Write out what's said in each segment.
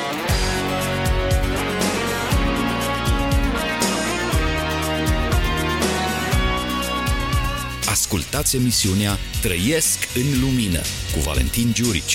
Ascultați emisiunea Trăiesc în Lumină cu Valentin Giurici.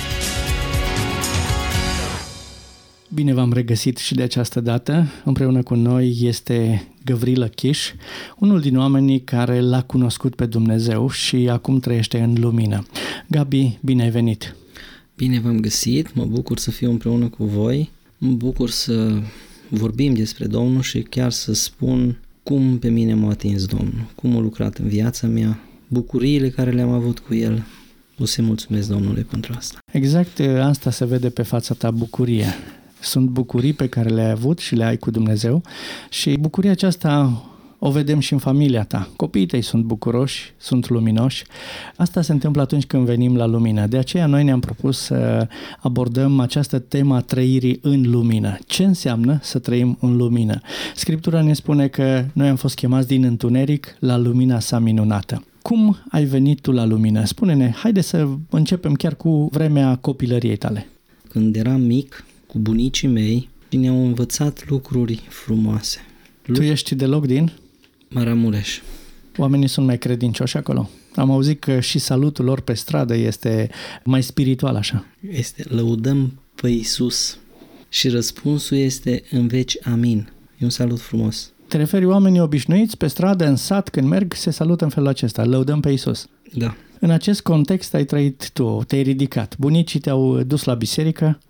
Bine v-am regăsit și de această dată. Împreună cu noi este Gavrilă Chiș, unul din oamenii care l-a cunoscut pe Dumnezeu și acum trăiește în lumină. Gabi, bine ai venit! Bine v-am găsit, mă bucur să fiu împreună cu voi, mă bucur să vorbim despre Domnul și chiar să spun cum pe mine m-a atins Domnul, cum a lucrat în viața mea, bucuriile care le-am avut cu El. O să-i mulțumesc Domnului pentru asta. Exact asta se vede pe fața ta, bucurie. Sunt bucurii pe care le-ai avut și le ai cu Dumnezeu și bucuria aceasta o vedem și în familia ta. Copiii tăi sunt bucuroși, sunt luminoși. Asta se întâmplă atunci când venim la lumină. De aceea noi ne-am propus să abordăm această temă a trăirii în lumină. Ce înseamnă să trăim în lumină? Scriptura ne spune că noi am fost chemați din întuneric la lumina sa minunată. Cum ai venit tu la lumină? Spune-ne, haide să începem chiar cu vremea copilăriei tale. Când eram mic, cu bunicii mei, ne-au învățat lucruri frumoase. Tu ești deloc din Maramureș. Oamenii sunt mai credincioși acolo. Am auzit că și salutul lor pe stradă este mai spiritual așa. Este lăudăm pe Iisus și răspunsul este în veci amin. E un salut frumos. Te referi oamenii obișnuiți pe stradă, în sat, când merg, se salută în felul acesta, lăudăm pe Iisus. Da. În acest context ai trăit tu, te-ai ridicat. Bunicii te-au dus la biserică?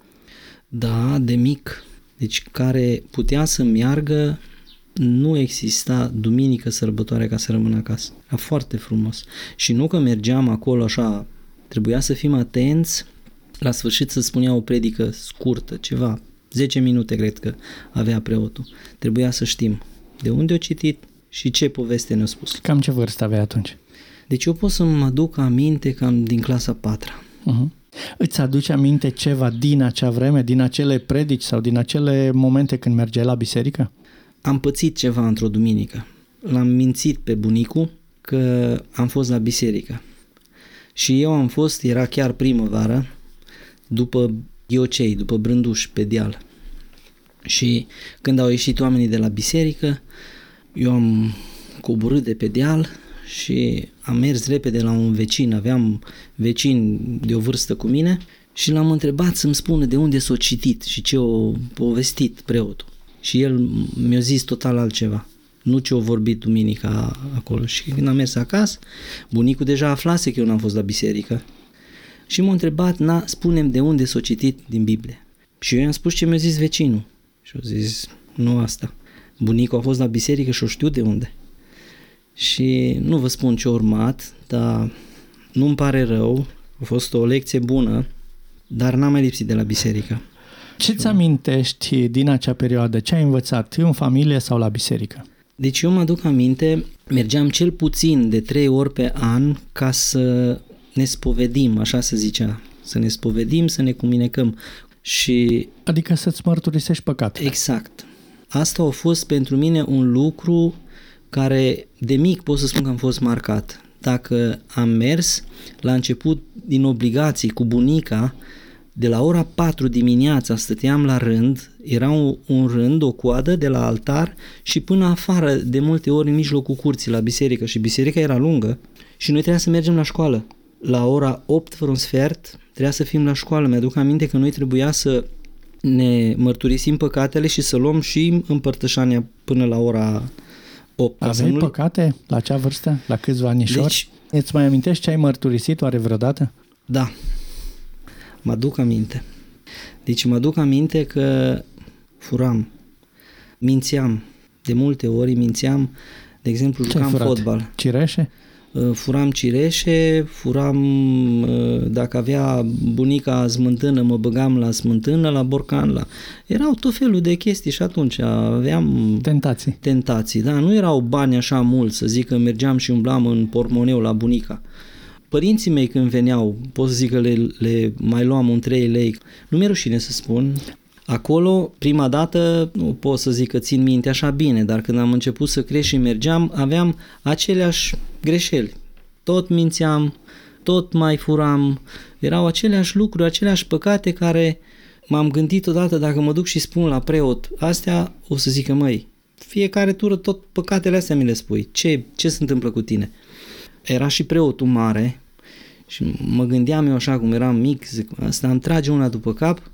Da, de mic. Deci care putea să meargă, nu exista duminică sărbătoare ca să rămână acasă. Era foarte frumos. Și nu că mergeam acolo așa, trebuia să fim atenți, la sfârșit să spunea o predică scurtă, ceva, 10 minute cred că avea preotul. Trebuia să știm de unde o citit și ce poveste ne-a spus. Cam ce vârstă aveai atunci? Deci eu pot să mă aduc aminte cam din clasa 4-a. Îți aduce aminte ceva din acea vreme, din acele predici sau din acele momente când mergeai la biserică? Am pățit ceva într-o duminică. L-am mințit pe bunicul că am fost la biserică. Și eu am fost, era chiar primăvară, după Ghiocei, după Brânduș, pe deal. Și când au ieșit oamenii de la biserică, eu am coborât de pe deal și am mers repede la un vecin. Aveam vecini de o vârstă cu mine și l-am întrebat să-mi spună de unde s-o citit și ce o povestit preotul. Și el mi-a zis total altceva, nu ce-o vorbit duminica acolo. Și când am mers acasă, bunicul deja aflase că eu n-am fost la biserică și m-a întrebat, spune-mi de unde s-o citit din Biblie. Și eu i-am spus ce mi-a zis vecinul. Și a zis, nu asta. Bunicul a fost la biserică și o știu de unde. Și nu vă spun ce a urmat, dar nu-mi pare rău, a fost o lecție bună, dar n-am mai lipsit de la biserică. Ce-ți amintești din acea perioadă? Ce ai învățat? În familie sau la biserică? Deci eu mă aduc aminte, mergeam cel puțin de 3 ori pe an ca să ne spovedim, așa se zicea. Să ne spovedim, să ne cuminecăm. Și adică să-ți mărturisești păcatele. Exact. Asta a fost pentru mine un lucru care de mic pot să spun că am fost marcat. Dacă am mers la început din obligații cu bunica, de la ora 4 dimineața stăteam la rând, era un rând, o coadă de la altar și până afară, de multe ori în mijlocul curții la biserică, și biserica era lungă și noi trebuia să mergem la școală. La ora 8 fără un sfert trebuia să fim la școală. Mi-aduc aminte că noi trebuia să ne mărturisim păcatele și să luăm și împărtășania până la ora 8. Aveai păcate la acea vârstă? La câțiva anișori? Deci, îți mai amintești ce ai mărturisit oare vreodată? Da. Mă aduc aminte. Deci mă aduc aminte că furam, mințeam, de multe ori mințeam, de exemplu, jucam fotbal. Cireșe? Furam cireșe, dacă avea bunica smântână, mă băgam la smântână, la borcan, erau tot felul de chestii și atunci aveam tentații, da, nu erau bani așa mulți, să zic că mergeam și umblam în portmoneu la bunica. Părinții mei când veneau, pot să zic că le mai luam un 3 lei, nu mi-e rușine să spun. Acolo, prima dată, nu pot să zic că țin minte așa bine, dar când am început să cresc și mergeam, aveam aceleași greșeli. Tot mințeam, tot mai furam, erau aceleași lucruri, aceleași păcate care m-am gândit odată, dacă mă duc și spun la preot astea, o să zică, măi, fiecare tură tot păcatele astea mi le spui. Ce se întâmplă cu tine? Era și preotul mare și mă gândeam eu așa cum eram mic, zic, asta îmi trage una după cap,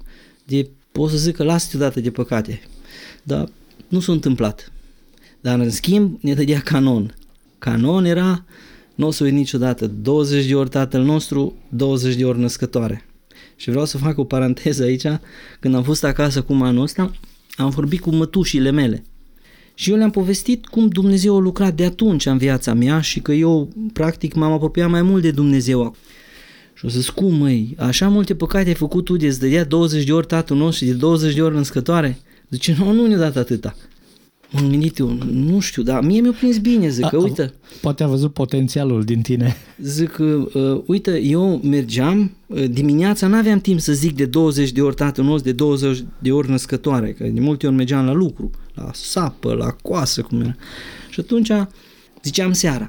o să zic că lasă-te odată de păcate. Dar nu s-a întâmplat. Dar în schimb ne dădea canon. Canon era, nu o să uit niciodată, 20 de ori Tatăl nostru, 20 de ori Născătoare. Și vreau să fac o paranteză aici, când am fost acasă cum anul ăsta, am vorbit cu mătușile mele. Și eu le-am povestit cum Dumnezeu a lucrat de atunci în viața mea și că eu, practic, m-am apropiat mai mult de Dumnezeu. Și o să zic, cum, măi, așa multe păcate ai făcut tu de îți dădea 20 de ori Tatăl nostru și de 20 de ori Născătoare? Zice, nu ne-a dat atâta. M-am gândit eu, nu știu, dar mie mi-a prins bine, zic că, uite... Poate a văzut potențialul din tine. Zic că, uite, eu mergeam, dimineața n-aveam timp să zic de 20 de ori Tatăl nostru, de 20 de ori Născătoare, că de multe ori mergeam la lucru, la sapă, la coasă, cum era. Și atunci ziceam seara.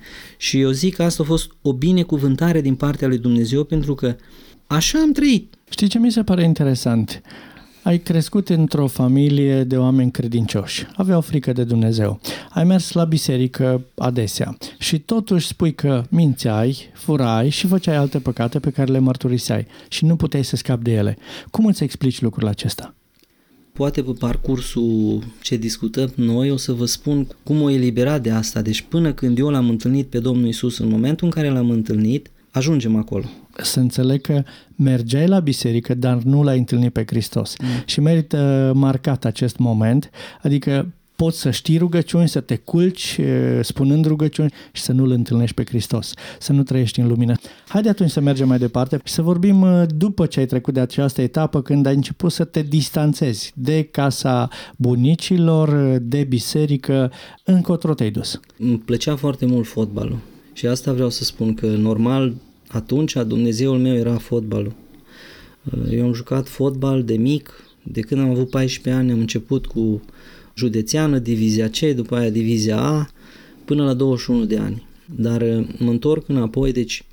Și eu zic că asta a fost o binecuvântare din partea lui Dumnezeu, pentru că așa am trăit. Știi ce mi se pare interesant? Ai crescut într-o familie de oameni credincioși, aveau frică de Dumnezeu, ai mers la biserică adesea și totuși spui că mințeai, furai și făceai alte păcate pe care le mărturiseai și nu puteai să scapi de ele. Cum îți explici lucrul acesta? Poate pe parcursul ce discutăm noi o să vă spun cum o eliberat de asta. Deci până când eu l-am întâlnit pe Domnul Iisus, în momentul în care l-am întâlnit, ajungem acolo. Să înțeleg că mergeai la biserică, dar nu l-ai întâlnit pe Hristos. Și merită marcat acest moment, adică poți să știi rugăciuni, să te culci spunând rugăciuni și să nu-L întâlnești pe Hristos, să nu trăiești în lumină. Haide atunci să mergem mai departe și să vorbim după ce ai trecut de această etapă, când ai început să te distanțezi de casa bunicilor, de biserică, încotro te-ai dus. Îmi plăcea foarte mult fotbalul și asta vreau să spun că normal atunci Dumnezeul meu era fotbalul. Eu am jucat fotbal de mic, de când am avut 14 ani am început cu județeană, divizia C, după aia divizia A, până la 21 de ani. Dar mă întorc înapoi, deci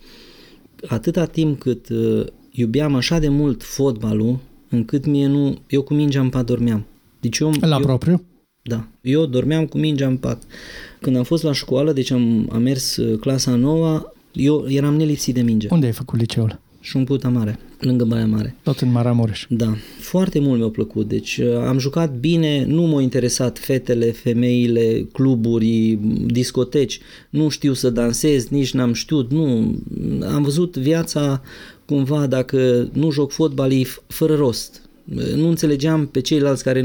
atâta timp cât iubeam așa de mult fotbalul, încât eu cu mingea în pat dormeam. Deci propriu? Da, eu dormeam cu mingea în pat. Când am fost la școală, deci am mers clasa 9, eu eram nelipsit de minge. Unde ai făcut liceul? Șumputa Mare, lângă Baia Mare. Tot în Maramureș. Da, foarte mult mi-a plăcut. Deci am jucat bine, nu m-au interesat fetele, femeile, cluburi, discoteci. Nu știu să dansez, nici n-am știut, nu. Am văzut viața cumva, dacă nu joc fotbal, e fără rost. Nu înțelegeam pe ceilalți care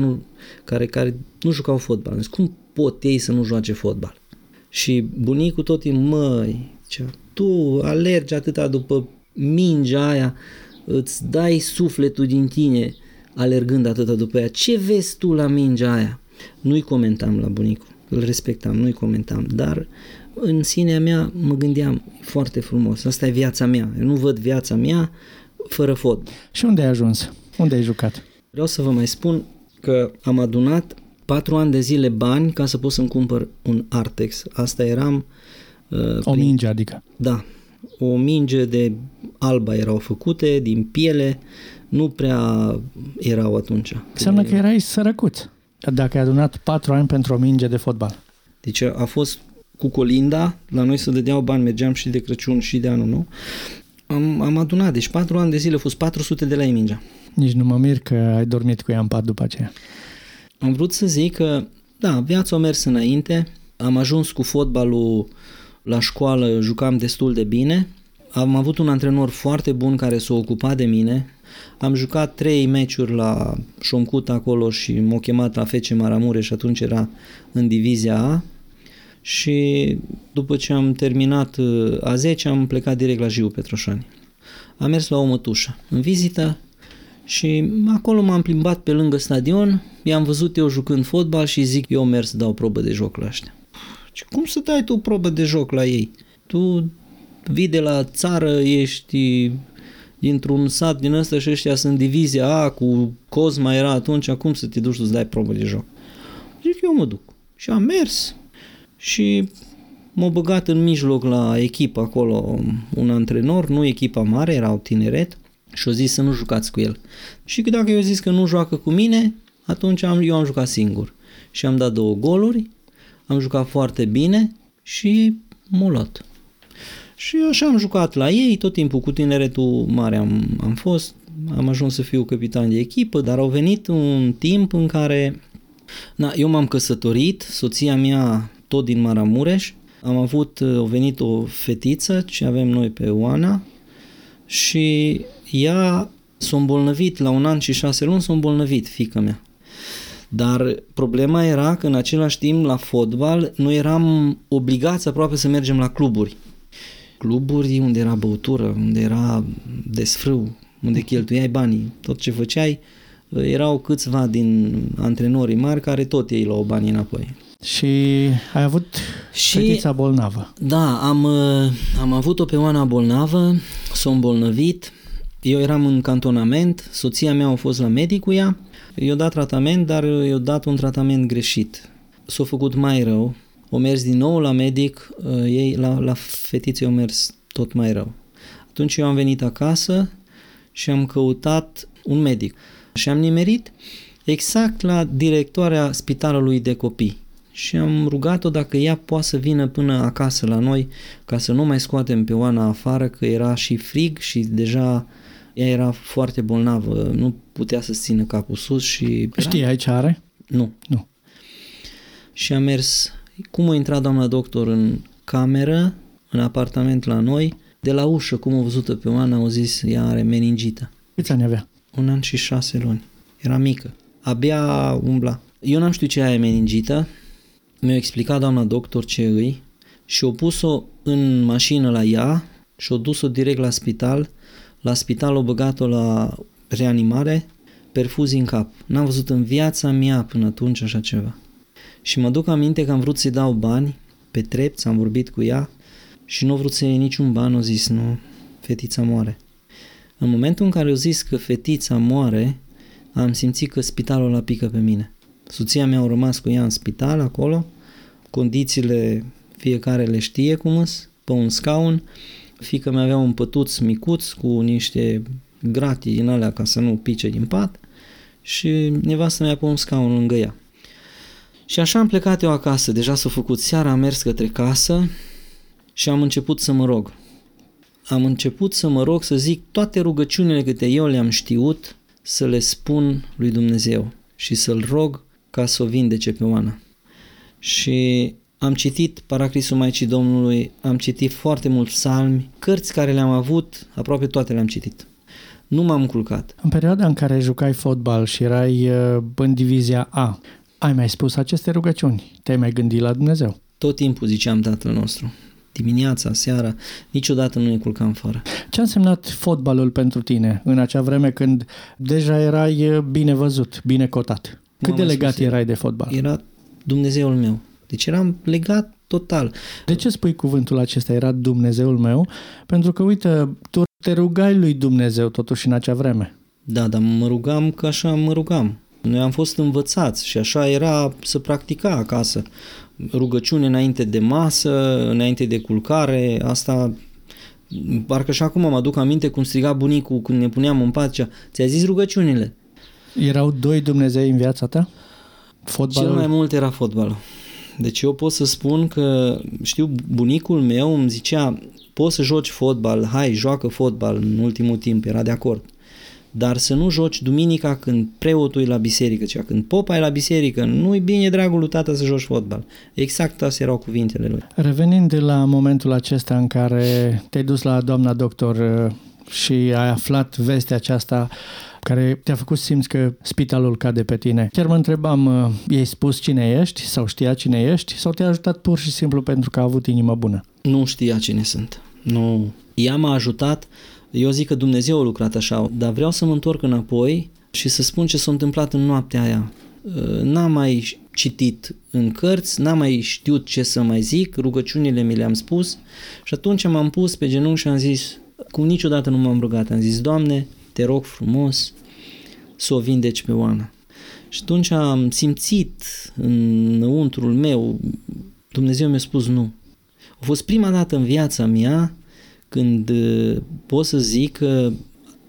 nu jucau fotbal. Deci, cum pot ei să nu joace fotbal? Și bunicul tot timpul, măi, zicea, tu alergi atâta după mingea aia, îți dai sufletul din tine alergând atâta după ea. Ce vezi tu la mingea aia? Nu-i comentam la bunicul, îl respectam, nu-i comentam, dar în sinea mea mă gândeam, foarte frumos, asta e viața mea, eu nu văd viața mea fără fotbal. Și unde ai ajuns? Unde ai jucat? Vreau să vă mai spun că am adunat 4 ani de zile bani ca să pot să-mi cumpăr un Artex. Asta eram... O minge, adică? Da. O minge de alba erau făcute, din piele, nu prea erau atunci. Înseamnă că erai sărăcuț, dacă ai adunat 4 ani pentru o minge de fotbal. Deci a fost cu colinda, la noi se dădeau bani, mergeam și de Crăciun și de anul nou. Am adunat, deci 4 ani de zile a fost 400 de lei mingea. Nici nu mă mir că ai dormit cu ea în pat după aceea. Am vrut să zic că, da, viața a mers înainte, am ajuns cu fotbalul la școală, jucam destul de bine, am avut un antrenor foarte bun care s-a ocupat de mine, am jucat 3 meciuri la Șomcut acolo și m-a chemat la FC Maramureș și atunci era în divizia A și după ce am terminat a 10 am plecat direct la Jiu Petroșani. Am mers la o mătușă în vizită și acolo m-am plimbat pe lângă stadion, i-am văzut eu jucând fotbal și zic, eu merg să dau probă de joc la ăștia. Cum să dai tu probă de joc la ei? Tu vii de la țară, ești dintr-un sat din ăsta și ăștia sunt divizia A, cu Cosma era atunci, cum să te duci să-ți dai probă de joc? Zic, eu mă duc. Și am mers și m-a băgat în mijloc la echipă acolo un antrenor, nu echipa mare, erau tineret, și-a zis să nu jucați cu el. Și dacă eu zis că nu joacă cu mine, atunci eu am jucat singur. Și am dat 2 goluri, am jucat foarte bine și m-a luat. Și așa am jucat la ei, tot timpul cu tineretul mare am fost, am ajuns să fiu capitan de echipă, dar au venit un timp în care eu m-am căsătorit, soția mea tot din Maramureș, a venit o fetiță ce avem noi pe Oana și ea s-a îmbolnăvit la 1 an și 6 luni, s-a îmbolnăvit fiica mea. Dar problema era că în același timp la fotbal noi eram obligați aproape să mergem la cluburi. Cluburi unde era băutură, unde era desfrâu, unde cheltuiai banii, tot ce făceai, erau câțiva din antrenorii mari care tot ei luau banii înapoi. Și ai avut fetița bolnavă. Da, am avut-o pe Oana bolnavă, s-a îmbolnăvit, eu eram în cantonament, soția mea a fost la medic cu ea, i-a dat tratament, dar i-a dat un tratament greșit. S-a făcut mai rău, o mers din nou la medic, ei la fetiță i-a mers tot mai rău. Atunci eu am venit acasă și am căutat un medic și am nimerit exact la directoarea spitalului de copii și am rugat-o dacă ea poate să vină până acasă la noi ca să nu mai scoatem pe Oana afară, că era și frig și deja ea era foarte bolnavă, nu putea să țină capul sus și... Știai ce are? Nu. Și am mers, cum a intrat doamna doctor în cameră, în apartament la noi, de la ușă, cum a văzut-o pe Oana, au zis, ea are meningită. Câți ani avea? 1 an și 6 luni. Era mică. Abia umbla. Eu n-am știut ce aia e meningită. Mi-a explicat doamna doctor ce îi și a pus-o în mașină la ea și a dus-o direct la spital. La spital a băgat-o la reanimare, perfuzii în cap. N-am văzut în viața mea până atunci așa ceva. Și mă duc aminte că am vrut să-i dau bani pe trepți, am vorbit cu ea și nu a vrut să iei niciun ban, a zis nu, fetița moare. În momentul în care au zis că fetița moare, am simțit că spitalul ăla pică pe mine. Soția mea a rămas cu ea în spital acolo, condițiile fiecare le știe cum îs, pe un scaun, fiica mea avea un pătuț micuț cu niște gratii din alea ca să nu pice din pat și nevastă mea pe un scaun lângă ea. Și așa am plecat eu acasă, deja s-a făcut seara, am mers către casă și am început să mă rog. Am început să mă rog, să zic toate rugăciunile câte eu le-am știut, să le spun lui Dumnezeu și să-L rog ca să o vindece pe Oana. Și am citit Paraclisul Maicii Domnului, am citit foarte mulți psalmi, cărți care le-am avut, aproape toate le-am citit. Nu m-am culcat. În perioada în care jucai fotbal și erai în divizia A, ai mai spus aceste rugăciuni? Te-ai mai gândit la Dumnezeu? Tot timpul ziceam Tatăl nostru. Dimineața, seara, niciodată nu ne culcam fără. Ce a însemnat fotbalul pentru tine în acea vreme când deja erai bine văzut, bine cotat? Cât de legat erai de fotbal? Era Dumnezeul meu. Deci eram legat total. De ce spui cuvântul acesta, era Dumnezeul meu? Pentru că, uite, tu te rugai lui Dumnezeu totuși în acea vreme. Da, dar mă rugam că așa mă rugam. Noi am fost învățați și așa era să practica acasă. Rugăciune înainte de masă, înainte de culcare, asta... Parcă și acum mă aduc aminte cum striga bunicul când ne puneam în pat, ți-a zis rugăciunile. Erau 2 Dumnezei în viața ta? Fotbalul? Cel mai mult era fotbalul. Deci eu pot să spun că, știu, bunicul meu îmi zicea, poți să joci fotbal, hai, joacă fotbal în ultimul timp, era de acord. Dar să nu joci duminica când preotul e la biserică, când popa e la biserică, nu-i bine, dragul lui tata, să joci fotbal. Exact astea erau cuvintele lui. Revenind de la momentul acesta în care te-ai dus la doamna doctor și ai aflat vestea aceasta care te-a făcut să simți că spitalul cade pe tine. Chiar mă întrebam, i-ai spus cine ești sau știa cine ești sau te-a ajutat pur și simplu pentru că a avut inimă bună? Nu știa cine sunt. Nu. Ea m-a ajutat. Eu zic că Dumnezeu a lucrat așa, dar vreau să mă întorc înapoi și să spun ce s-a întâmplat în noaptea aia. N-am mai citit în cărți, n-am mai știut ce să mai zic, rugăciunile mi le-am spus și atunci m-am pus pe genunchi și am zis, cum niciodată nu m-am rugat, am zis, Doamne, te rog frumos să o vindeci pe Oana. Și atunci am simțit înăuntrul meu, Dumnezeu mi-a spus nu. A fost prima dată în viața mea când pot să zic că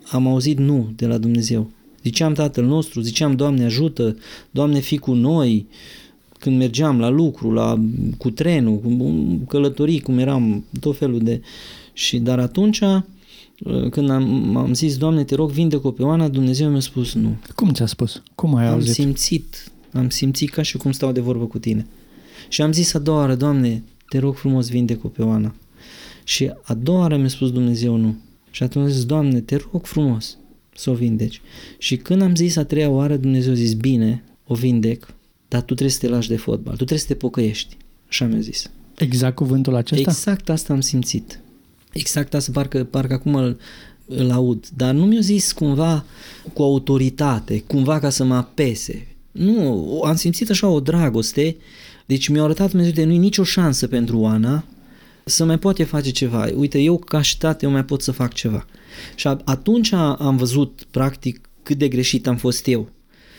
am auzit nu de la Dumnezeu. Ziceam Tatăl nostru, ziceam Doamne ajută, Doamne fii cu noi, când mergeam la lucru, cu trenul, cu călătorii, cum eram, tot felul de... Dar atunci, când am zis, Doamne, te rog, vindecă-o pe Oana, Dumnezeu mi-a spus nu. Cum ți-a spus? Cum ai auzit? Am simțit ca și cum stau de vorbă cu tine. Și am zis a doua oară, Doamne, te rog frumos, vindecă-o pe Oana. Și a doua oară mi-a spus Dumnezeu nu. Și atunci am zis, Doamne, te rog frumos să o vindeci. Și când am zis a treia oară, Dumnezeu a zis, bine, o vindec, dar tu trebuie să te lași de fotbal, tu trebuie să te pocăiești. Așa mi-a zis. Exact cuvântul acesta? Exact asta am simțit. Exact asta, parcă acum îl aud. Dar nu mi-a zis cumva cu autoritate, cumva ca să mă apese. Nu, am simțit așa o dragoste. Deci mi-a arătat Dumnezeu de nu-i nicio șansă pentru Oana să mai poate face ceva. Uite, eu ca și tată, eu mai pot să fac ceva. Și atunci am văzut practic cât de greșit am fost eu.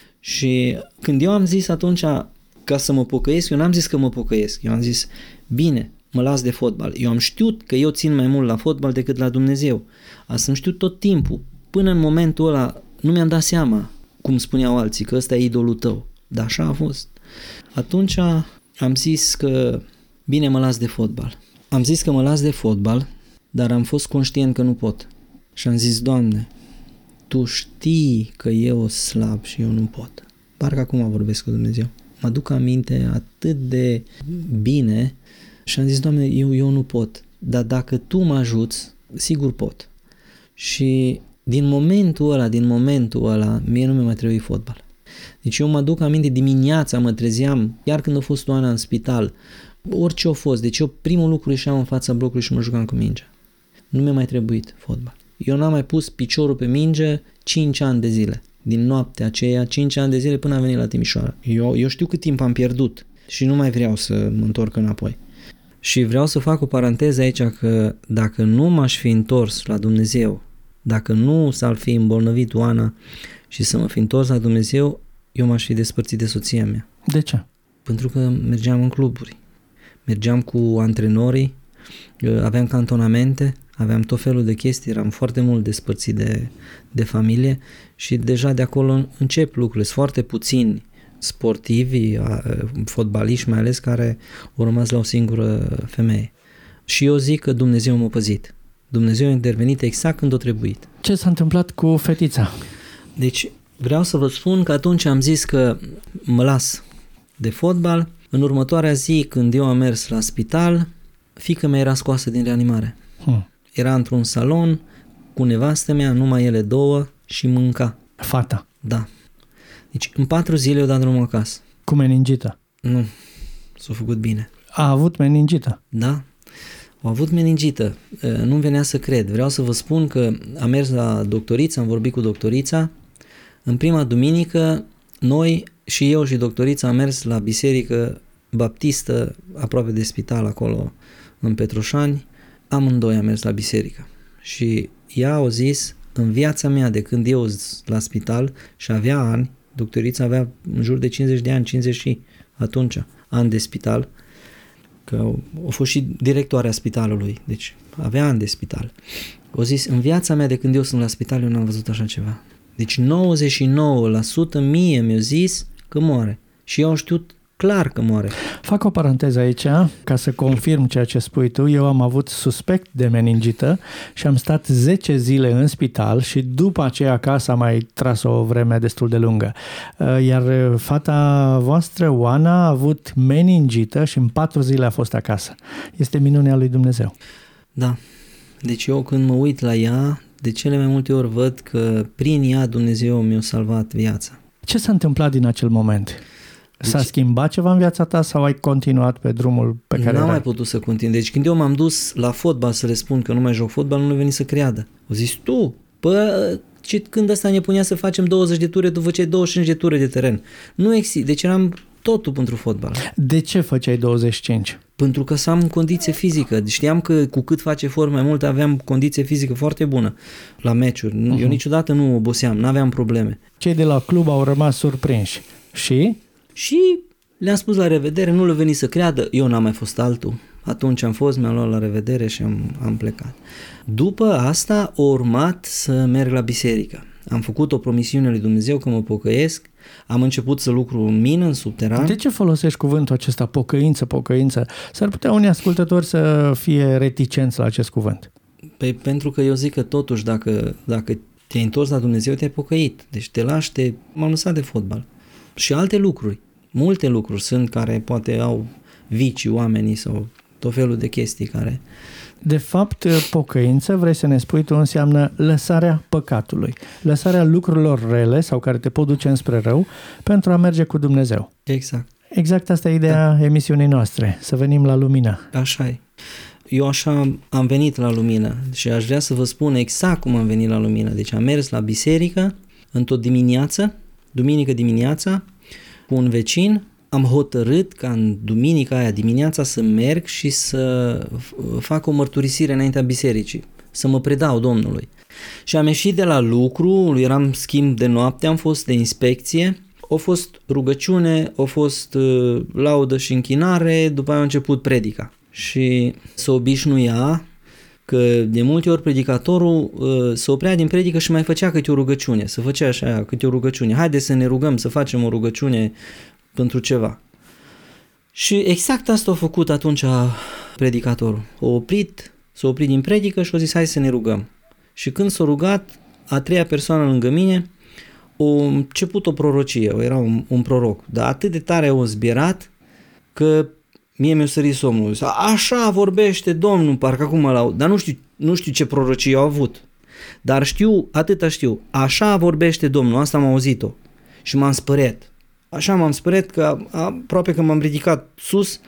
Și când eu am zis atunci ca să mă pocăiesc, eu n-am zis că mă pocăiesc. Eu am zis, bine, mă las de fotbal. Eu am știut că eu țin mai mult la fotbal decât la Dumnezeu. Asta am știut tot timpul. Până în momentul ăla nu mi-am dat seama, cum spuneau alții, că ăsta e idolul tău. Dar așa a fost. Atunci am zis că bine, mă las de fotbal. Am zis că mă las de fotbal, dar am fost conștient că nu pot. Și am zis, Doamne, Tu știi că eu slab și eu nu pot. Parcă acum vorbesc cu Dumnezeu. Mă aduc aminte atât de bine și am zis, Doamne, eu nu pot. Dar dacă Tu mă ajuți, sigur pot. Și din momentul ăla, mie nu mi-a mai trebuit fotbal. Deci eu mă aduc aminte, dimineața mă trezeam, chiar când a fost Oana în spital, orice a fost. Deci eu primul lucru ieșeam în fața blocului și mă jucam cu mingea. Nu mi-a mai trebuit fotbal. Eu n-am mai pus piciorul pe minge 5 ani de zile. Din noaptea aceea, 5 ani de zile până am venit la Timișoara. Eu știu cât timp am pierdut și nu mai vreau să mă întorc înapoi. Și vreau să fac o paranteză aici că dacă nu m-aș fi întors la Dumnezeu, dacă nu s-ar fi îmbolnăvit Oana și să mă fi întors la Dumnezeu, eu m-aș fi despărțit de soția mea. De ce? Pentru că mergeam în cluburi. Mergeam cu antrenorii, aveam cantonamente, aveam tot felul de chestii, eram foarte mult despărțit de familie și deja de acolo încep lucrurile. Sunt foarte puțini sportivi, fotbaliști mai ales, care au rămas la o singură femeie. Și eu zic că Dumnezeu m-a păzit. Dumnezeu a intervenit exact când a trebuit. Ce s-a întâmplat cu fetița? Deci vreau să vă spun că atunci am zis că mă las de fotbal. În următoarea zi, când eu am mers la spital, fiica mea era scoasă din reanimare. Era într-un salon cu nevastă mea, numai ele două, și mânca. Fata? Da. Deci în 4 zile eu dat drumul acasă. Cu meningită? Nu. S-a făcut bine. A avut meningită? Da. A avut meningită. Nu-mi venea să cred. Vreau să vă spun că am mers la doctorița, am vorbit cu doctorița. În prima duminică, noi și eu și doctorița am mers la biserică baptistă, aproape de spital, acolo în Petroșani. Amândoi am mers la biserică. Și ea a zis, în viața mea, de când eu la spital și avea ani, doctorița avea în jur de 50 de ani, 50 și atunci, ani de spital, că a fost și directoarea spitalului, deci avea ani de spital. O zis, în viața mea, de când eu sunt la spital, eu n-am văzut așa ceva. Deci 99% mie mi-a zis că moare. Și eu am știut clar că moare. Fac o paranteză aici, ca să confirm ceea ce spui tu. Eu am avut suspect de meningită și am stat 10 zile în spital și după aceea acasă am mai tras o vreme destul de lungă. Iar fata voastră, Oana, a avut meningită și în 4 zile a fost acasă. Este minunea lui Dumnezeu. Da. Deci eu când mă uit la ea, de cele mai multe ori văd că prin ea Dumnezeu mi-a salvat viața. Ce s-a întâmplat din acel moment? S-a schimbat ceva în viața ta sau ai continuat pe drumul pe care N-am erai? mai putut să continui. Deci când eu m-am dus la fotbal să le spun că nu mai joc fotbal, nu le-a venit să creadă. Au zis, tu, când ăsta ne punea să facem 20 de ture, tu făceai 25 de ture de teren. Nu există. Deci eram totul pentru fotbal. De ce făceai 25? Pentru că să am condiție fizică. Știam că cu cât face efort mai mult, aveam condiție fizică foarte bună la meciuri. Eu niciodată nu oboseam, n-aveam probleme. Cei de la club au rămas surprinși. Și? Și le-am spus la revedere, nu le-a venit să creadă, eu n-am mai fost altul. Atunci am fost, mi-am luat la revedere și am plecat. După asta a urmat să merg la biserică. Am făcut o promisiune lui Dumnezeu că mă pocăiesc, am început să lucru în mină, în subteran. De ce folosești cuvântul acesta, pocăință? S-ar putea unii ascultători să fie reticenți la acest cuvânt. Păi, pentru că eu zic că totuși dacă te-ai întors la Dumnezeu, te-ai pocăit. Deci te lași, m-am lăsat de fotbal. Și alte lucruri, multe lucruri sunt care poate au vicii oamenii sau tot felul de chestii care... De fapt, pocăință, vrei să ne spui tu, înseamnă lăsarea păcatului, lăsarea lucrurilor rele sau care te pot duce înspre rău pentru a merge cu Dumnezeu. Exact. Exact asta e ideea emisiunii noastre, să venim la lumină. Așa e. Eu așa am venit la lumină și aș vrea să vă spun exact cum am venit la lumină. Deci am mers la biserică într-o duminică dimineața, cu un vecin. Am hotărât ca în duminica aia dimineața să merg și să fac o mărturisire înaintea bisericii, să mă predau Domnului. Și am ieșit de la lucru, eram schimb de noapte, am fost de inspecție, a fost rugăciune, a fost laudă și închinare, după aia a început predica. Și se obișnuia că de multe ori predicatorul se oprea din predică și mai făcea câte o rugăciune, să făcea așa câte o rugăciune. Haide să ne rugăm, să facem o rugăciune pentru ceva. Și exact asta a făcut atunci predicatorul. S-a oprit din predică și a zis hai să ne rugăm. Și când s-a rugat, a treia persoană lângă mine a început o prorocie, era un proroc, dar atât de tare a zbierat că mie mi-a sărit somnul. Așa vorbește Domnul, parcă acum l-au, dar nu știu ce prorocie au avut. Dar atâta știu, așa vorbește Domnul, asta am auzit-o și m-am spăret. Așa m-am spăret că aproape că m-am ridicat sus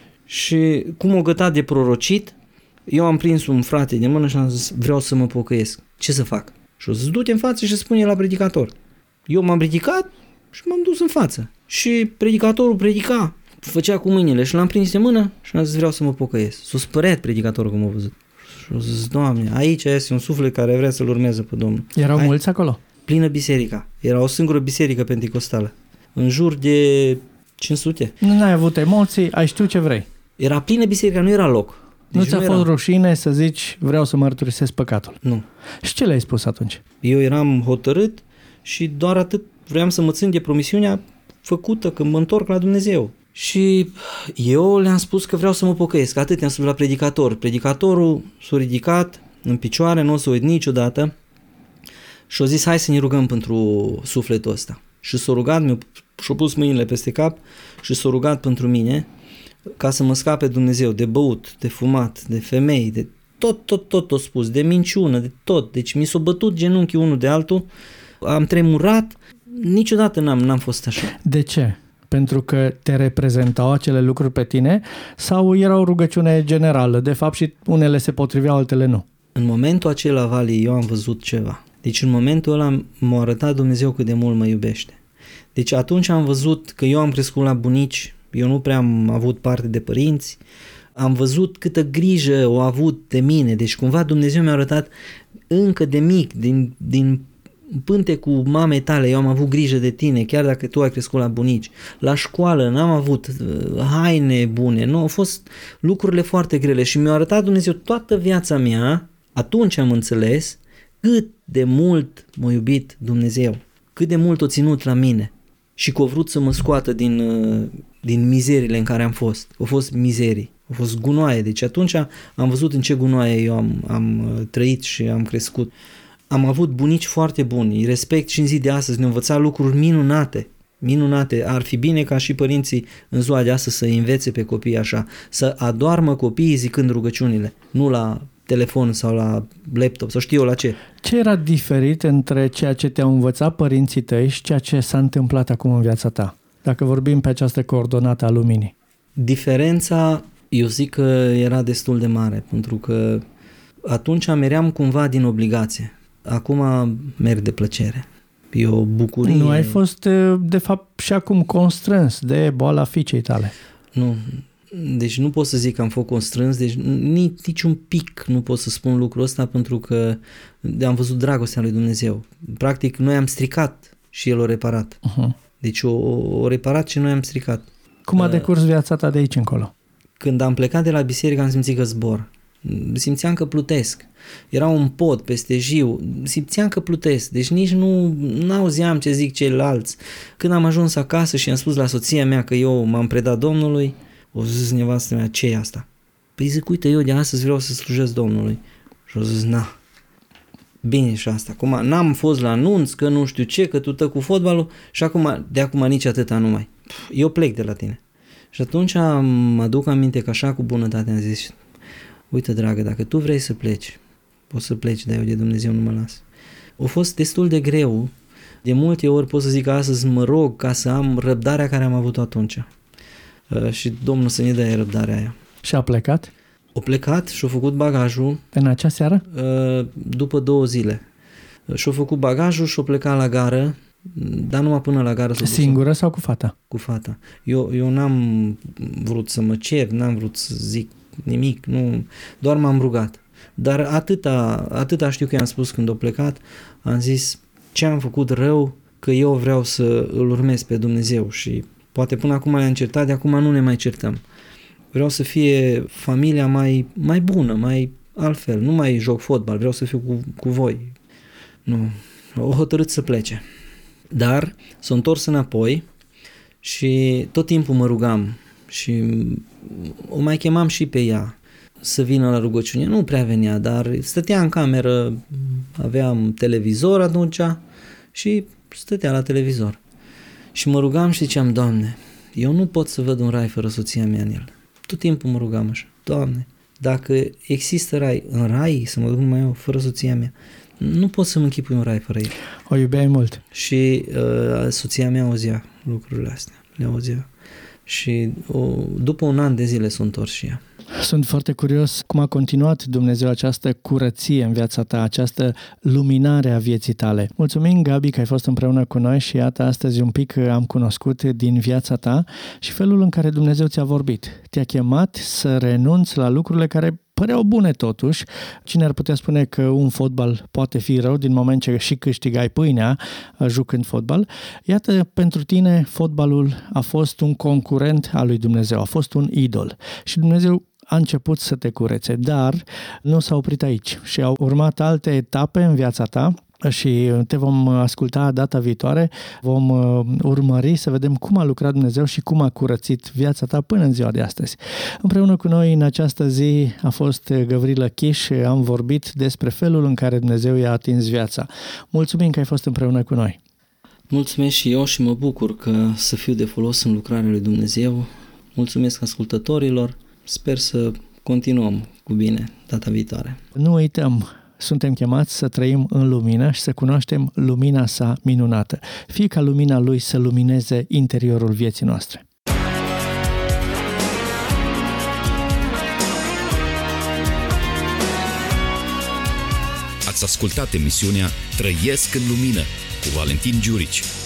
și cum o gătat de prorocit, eu am prins un frate de mână și am zis, vreau să mă pocăiesc. Ce să fac? Și o zis, du-te în față și spune la predicator. Eu m-am ridicat și m-am dus în față. Și predicatorul predica, făcea cu mâinile și l-am prins de mână și am zis, vreau să mă pocăiesc. S-a spărat predicatorul cum a văzut. Și a zis, Doamne, aici este un suflet care vrea să-L urmeze pe Domnul. Erau mulți acolo? Plină biserica. Era o singură biserică penticostală. În jur de 500. Nu ai avut emoții, ai știut ce vrei. Era plină biserica, nu era loc. Deci nu ți-a fost rușine să zici vreau să mărturisesc păcatul? Nu. Și ce le-ai spus atunci? Eu eram hotărât și doar atât vreau să mă țin de promisiunea făcută când mă întorc la Dumnezeu. Și eu le-am spus că vreau să mă pocăiesc. Atât i-am spus la predicator. Predicatorul s-a ridicat în picioare, nu o să uit niciodată și a zis hai să ne rugăm pentru sufletul ăsta. Și s-a rugat, și-a pus mâinile peste cap și s-a rugat pentru mine ca să mă scape Dumnezeu de băut, de fumat, de femei, de tot a spus, de minciună, de tot. Deci mi s-a bătut genunchii unul de altul, am tremurat, niciodată n-am fost așa. De ce? Pentru că te reprezentau acele lucruri pe tine sau era o rugăciune generală, de fapt, și unele se potriveau, altele nu? În momentul acela, Vali, eu am văzut ceva. Deci în momentul ăla m-a arătat Dumnezeu cât de mult mă iubește. Deci atunci am văzut că eu am crescut la bunici, eu nu prea am avut parte de părinți, am văzut câtă grijă au avut de mine, deci cumva Dumnezeu mi-a arătat încă de mic, din pântecul mamei tale, eu am avut grijă de tine, chiar dacă tu ai crescut la bunici. La școală n-am avut haine bune, nu, au fost lucrurile foarte grele și mi-a arătat Dumnezeu toată viața mea, atunci am înțeles cât de mult m-a iubit Dumnezeu, cât de mult a ținut la mine și că a vrut să mă scoată din mizerile în care am fost. Au fost mizerii, au fost gunoaie, deci atunci am văzut în ce gunoaie eu am trăit și am crescut. Am avut bunici foarte buni, îi respect și în zi de astăzi, ne-au învățat lucruri minunate. Ar fi bine ca și părinții în ziua de astăzi să învețe pe copii așa, să adoarmă copiii zicând rugăciunile, nu la telefon sau la laptop sau știu eu la ce. Ce era diferit între ceea ce te-au învățat părinții tăi și ceea ce s-a întâmplat acum în viața ta? Dacă vorbim pe această coordonată a luminii. Diferența, eu zic că era destul de mare, pentru că atunci meream cumva din obligație. Acum merg de plăcere. E o bucurie. Nu ai fost, de fapt, și acum constrâns de boala fiicei tale. Nu. Deci nu pot să zic că am fost constrâns, deci nici un pic nu pot să spun lucrul ăsta pentru că am văzut dragostea lui Dumnezeu. Practic, noi am stricat și El a reparat. Deci o reparat și noi am stricat. Cum a decurs viața ta de aici încolo? Când am plecat de la biserică am simțit că zbor. Simțeam că plutesc. Era un pod peste jiu, simțeam că plutesc, deci nici nu auzeam ce zic ceilalți. Când am ajuns acasă și am spus la soția mea că eu m-am predat Domnului, o zis nevastă mea, ce e asta? Păi zic, uite, eu de astăzi vreau să slujesc Domnului. Și o zis, na, bine și asta. Acum n-am fost la anunț, că nu știu ce, că tu tă cu fotbalul și de acum nici atâta nu mai. Eu plec de la tine. Și atunci mă aduc aminte că așa cu bunătate am zis, uite dragă, dacă tu vrei să pleci, poți să pleci, dar eu de Dumnezeu nu mă las. A fost destul de greu, de multe ori pot să zic că astăzi mă rog ca să am răbdarea care am avut atunci. Și Domnul să ne dea răbdarea aia. Și a plecat? A plecat și a făcut bagajul. În acea seară? După 2 zile. Și-a făcut bagajul și a plecat la gară, dar numai până la gară. Singură sau cu fata? Cu fata. Eu n-am vrut să mă cer, n-am vrut să zic nimic, nu, doar m-am rugat. Dar atâta știu că i-am spus când a plecat, am zis ce am făcut rău, că eu vreau să îl urmez pe Dumnezeu și poate până acum le-am certat, de acum nu ne mai certăm. Vreau să fie familia mai bună, mai altfel, nu mai joc fotbal, vreau să fiu cu voi. Nu, o hotărât să plece. Dar s-a întors înapoi și tot timpul mă rugam și o mai chemam și pe ea să vină la rugăciune. Nu prea venea, dar stătea în cameră, aveam televizor atunci și stătea la televizor. Și mă rugam și ziceam, Doamne, eu nu pot să văd un rai fără soția mea în el. Tot timpul mă rugam așa, Doamne, dacă există rai, în rai să mă duc numai eu fără soția mea, nu pot să-mi închipui un rai fără el. O iubeai mult. Și soția mea auzea lucrurile astea, le auzea. Și după 1 an de zile s-a întors și ea. Sunt foarte curios cum a continuat Dumnezeu această curăție în viața ta, această luminare a vieții tale. Mulțumim, Gabi, că ai fost împreună cu noi și iată, astăzi un pic am cunoscut din viața ta și felul în care Dumnezeu ți-a vorbit. Te-a chemat să renunți la lucrurile care păreau bune totuși. Cine ar putea spune că un fotbal poate fi rău din moment ce și câștigai pâinea jucând fotbal? Iată, pentru tine fotbalul a fost un concurent al lui Dumnezeu, a fost un idol. Și Dumnezeu a început să te curețe, dar nu s-a oprit aici și au urmat alte etape în viața ta și te vom asculta data viitoare, vom urmări să vedem cum a lucrat Dumnezeu și cum a curățit viața ta până în ziua de astăzi. Împreună cu noi în această zi a fost Găvrilă Chiș, am vorbit despre felul în care Dumnezeu i-a atins viața. Mulțumim că ai fost împreună cu noi. Mulțumesc și eu și mă bucur că să fiu de folos în lucrarea lui Dumnezeu. Mulțumesc ascultătorilor. Sper să continuăm cu bine data viitoare. Nu uităm, suntem chemați să trăim în lumină și să cunoaștem lumina sa minunată. Fie ca lumina lui să lumineze interiorul vieții noastre. Ați ascultat emisiunea Trăiesc în lumină cu Valentin Giurici.